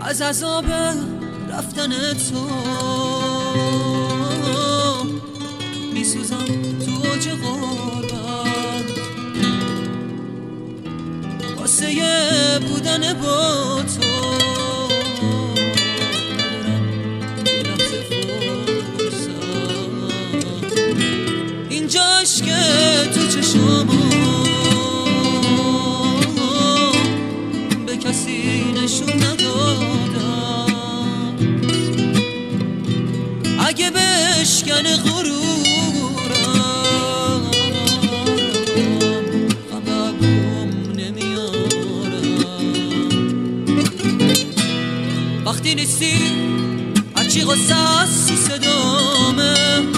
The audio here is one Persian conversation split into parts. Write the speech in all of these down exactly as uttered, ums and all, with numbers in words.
از عذاب رفتن تو میسوزم تو اوج غربت، واسه بودن با تو اینجاش که تو چشامو به کسی نشون ندادم، اگه بشکن غرورم غمم نمیارم. وقتی نیستی هرچی غصه است تو صدامه،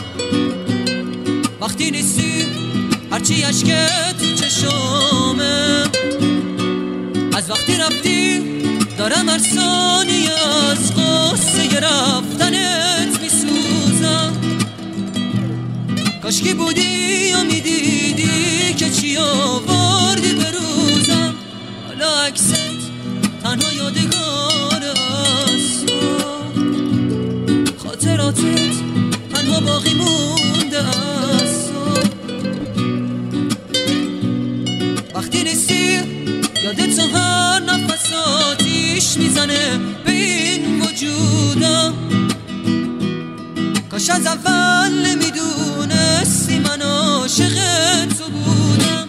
وقتی نیستی هرچی عشقت تو چشامه، از وقتی رفتی دارم هر ثانیه از قصه رفتنت میسوزم. کاشکی بودی یا میدیدی که چی آوردی به روزم، حالا عکست تنها یادگار است، خاطراتت تنها باقی مونده است. وقتی نیستی یادت تو هر نفس آتیش میزنه به این وجودم، کاش از اول نمیدونستی من عاشق تو بودم.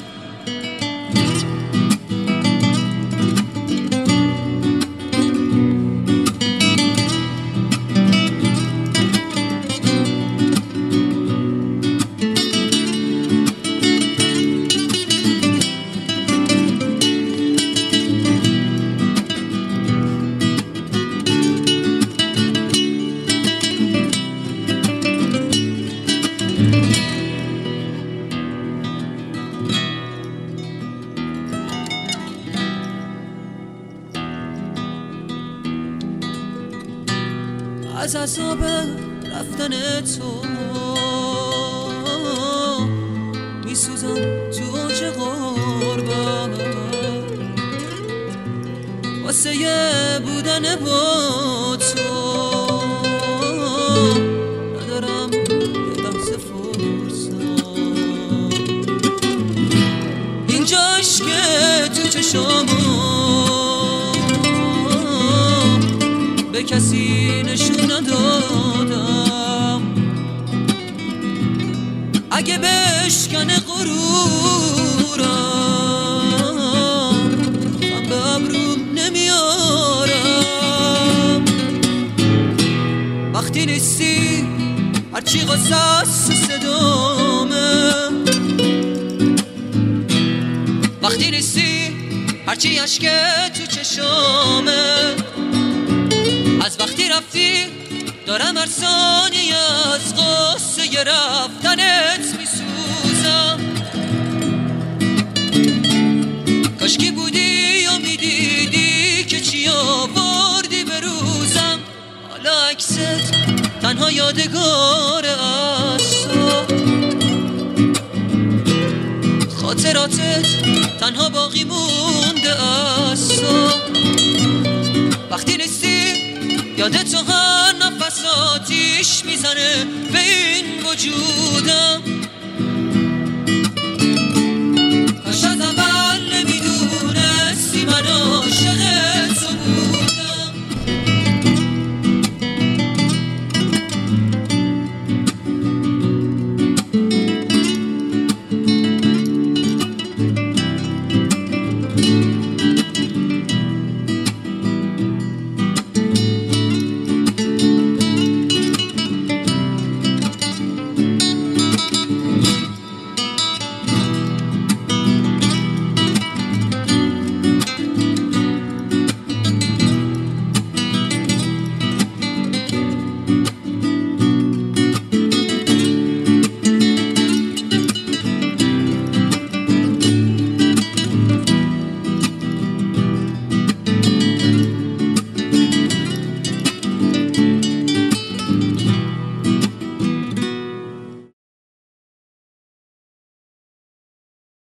از عذاب رفتن تو میسوزم تو اوج غربت، واسه بودن با تو ندارم یه لحظه فرصت. اینجاش که تو چشامو به کسی نشون ندادم، اگه بشکن غرورم من به ابروم نمیارم. وقتی نیستی هرچی غصه است تو صدامه، وقتی نیستی هرچی عشقت تو چشامه، از وقتی رفتی دارم هر ثانیه از قصه رفتنت میسوزم. کاشکی بودی یا میدیدی که چی آوردی به روزم، حالا عکست تنها یادگار است، خاطراتت تنها باقی مونده است. وقتی نیستی یادت تو هر نفس آتیش میزنه به این وجودم،